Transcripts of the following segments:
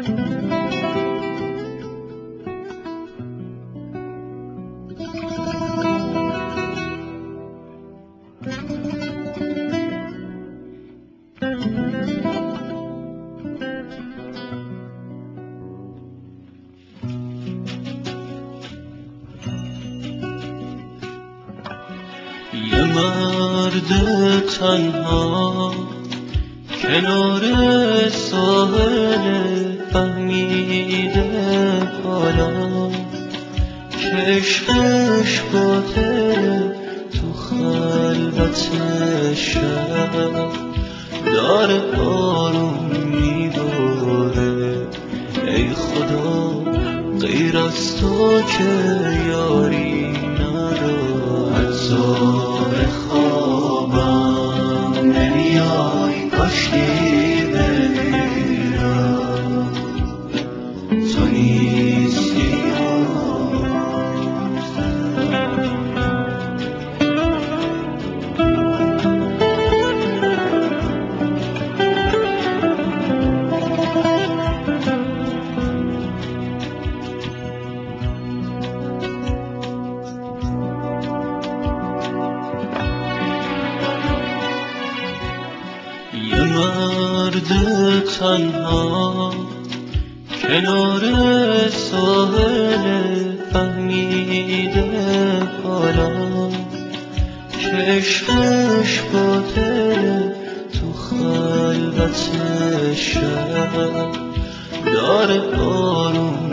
یه مرد تنها کنار ساحل فهمیده حالا که عشقش باطله، تو خلوت شب داره آروم میباره. ای خدا غیر از تو که یاری نداره. حتی خوابم نمیای کاشکی بمیرم، تو نیستی یه مرد تنها کنار ساحل فهمیده حالا که عشقش باطله، تو خلوت شب داره آروم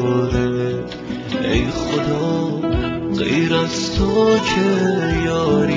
میباره. ای خدا غیر از تو که یاری